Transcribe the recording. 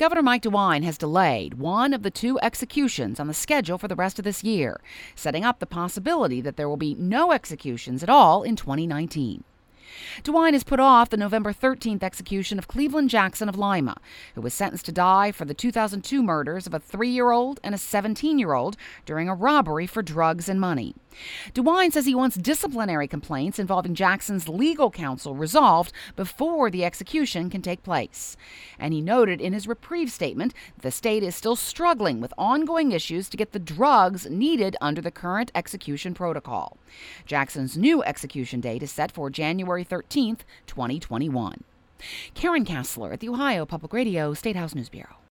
Governor Mike DeWine has delayed one of the two executions on the schedule for the rest of this year, setting up the possibility that there will be no executions at all in 2019. DeWine has put off the November 13th execution of Cleveland Jackson of Lima, who was sentenced to die for the 2002 murders of a 3-year-old and a 17-year-old during a robbery for drugs and money. DeWine says he wants disciplinary complaints involving Jackson's legal counsel resolved before the execution can take place. And he noted in his reprieve statement that the state is still struggling with ongoing issues to get the drugs needed under the current execution protocol. Jackson's new execution date is set for January 13th, 2021. Karen Kassler at the Ohio Public Radio State House News Bureau.